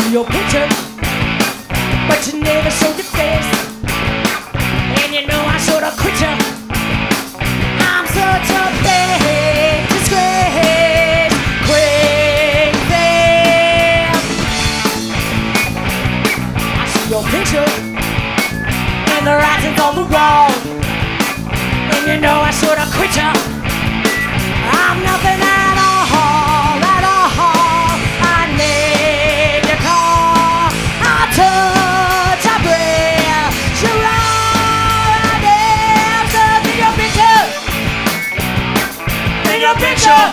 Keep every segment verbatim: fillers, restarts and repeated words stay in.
see your picture, but you never showed your face. And you know I sort of quit you. I'm such a big disgrace, crazy. I see your picture and the writing's on the wall, and you know I sort of quit you. I'm nothing at all, at all. I need your call. I touch, I breathe. You're all I need. Stuck in your picture, in your picture.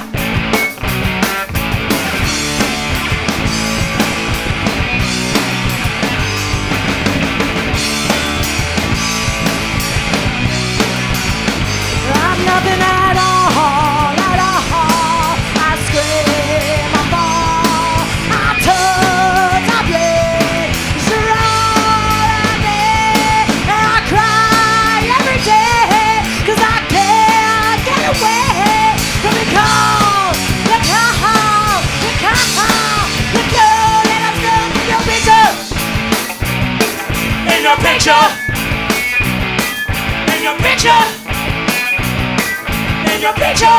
I'm nothing at all, at all. I scream, I fall, I touch, I bleed. You're all I need. And I cry every day, 'cause I can't get away from the cold, the cold, the cold, the cold. And I'm stuck in your picture, in your picture, in your picture. In your picture.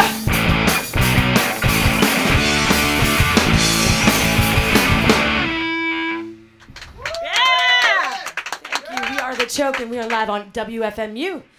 Yeah! Thank you. We are The Choke, and we are live on W F M U.